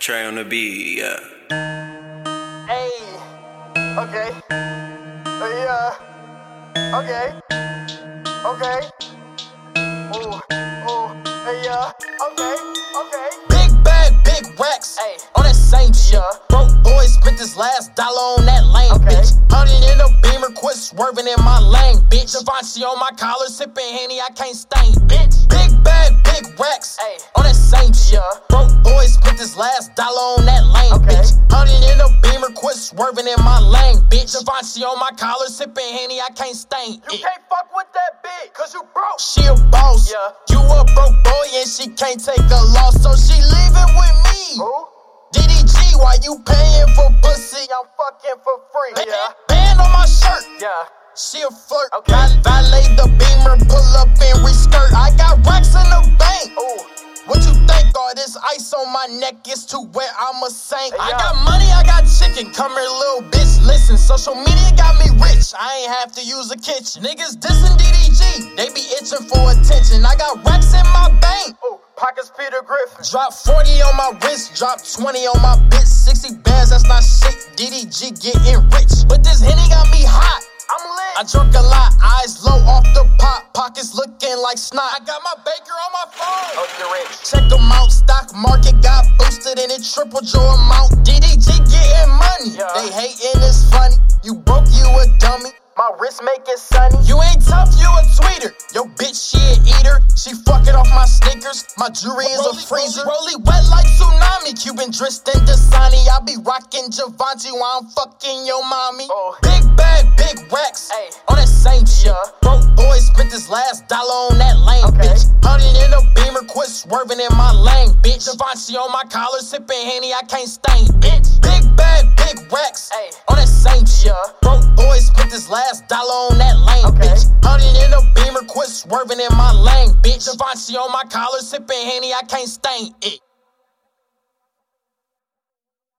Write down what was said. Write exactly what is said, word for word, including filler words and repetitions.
Trey on the beat, yeah. Hey, okay. Uh, yeah. Okay. Okay. Ooh, ooh, hey, yeah. Okay, okay. Big bag, big racks. Hey. On that same shit. Yeah. Broke boys spent this last dollar on that lane, Okay. bitch. Hundred in a beamer, quit swerving in my lane, bitch. Givenchy on my collar, sipping Henny, I can't stain, bitch. Big bag, big racks. Hey. On that same shit. Yeah. Broke boys spent this last dollar on that lane, Okay. bitch. Hundred in a beamer, quit swerving in my lane, bitch. Givenchy on my collar, sipping Henny, I can't stain You it. can't fuck with that bitch, cause you broke. She a boss, Yeah. you a broke boy and she can't take a loss, so she leaving with me. Who? D D G, why you paying for pussy? I'm fucking for free. Yeah. Band on my shirt, Yeah. she a flirt. Okay. Val- Valet the beamer, pull up and reskirt. I got racks in the bank. Ooh. What you think? All this ice on my neck is too wet, I'm a saint. I Yeah. got money, I got chicken. Come here, little bitch, listen. Social media got me rich. I ain't have to use a kitchen. Niggas dissing D D G, they be itching for attention. I got racks in my bank. Ooh. Pockets Peter Griffin. Drop forty on my wrist, drop twenty on my bitch. sixty bands, that's not shit. D D G getting rich. But this Henny got me hot. I'm lit. I drunk a lot, eyes low off the pop, pockets looking like snot. I got my baker on my phone. Oh, you're rich. Check them out, stock market got boosted and it tripled your amount. D D G getting money, Yeah. they hating it's funny. You broke, you a dummy. My wrist make it sunny. You ain't tough, you a tweeter. Yo, bitch, she a eater. She fucking off my sneakers. My jewelry is a freezer. Rolly wet like tsunami. Cuban dressed in Dasani. I be rocking Givenchy while I'm fucking your mommy. Oh. Big bag, big racks. Hey. On that same shit. Yeah. Broke boys spent this last dollar on that lane, Okay. bitch. Hundred in a beamer, quit swerving in my lane, bitch. Givenchy on my collar, sipping Henny, I can't stain, bitch. Big bag, big racks. Hey. On that same shit. Yeah. Broke boys spent this last dollar on that lane, Okay. bitch. Hundred in a beamer, quit swerving in my lane, bitch. Givenchy on my collar, sipping Henny, I can't stain it.